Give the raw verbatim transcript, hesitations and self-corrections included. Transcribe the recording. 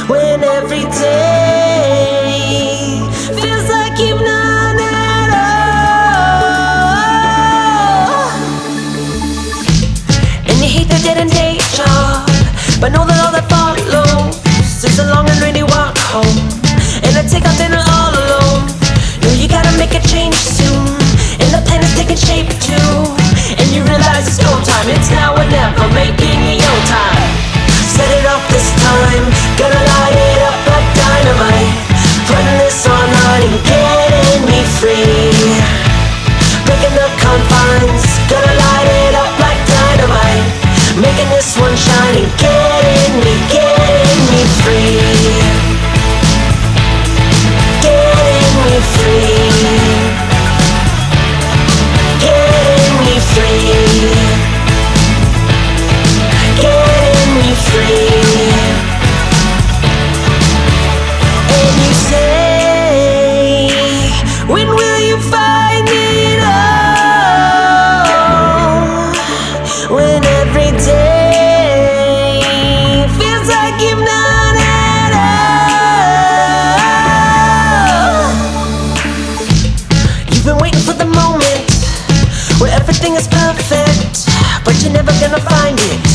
when every day feels like you've none at all. And you hate the dead end day job, but know that all that follows is a long and rainy walk home, and I take out dinner all alone. No, you gotta make a change soon, and the plan is taking shape too. And you realize it's go time, it's now or never, making it your time. Set it off this time, gonna light it up like dynamite. Putting this online and getting me free. Breaking the confines, gonna light it up like dynamite. Making this one shine and getting me, getting me free. Getting me free. Getting me free. Getting me free. And you say, when will you find it all? When every day feels like you've none at all. You've been waiting for the moment where everything is perfect, but you're never gonna find it.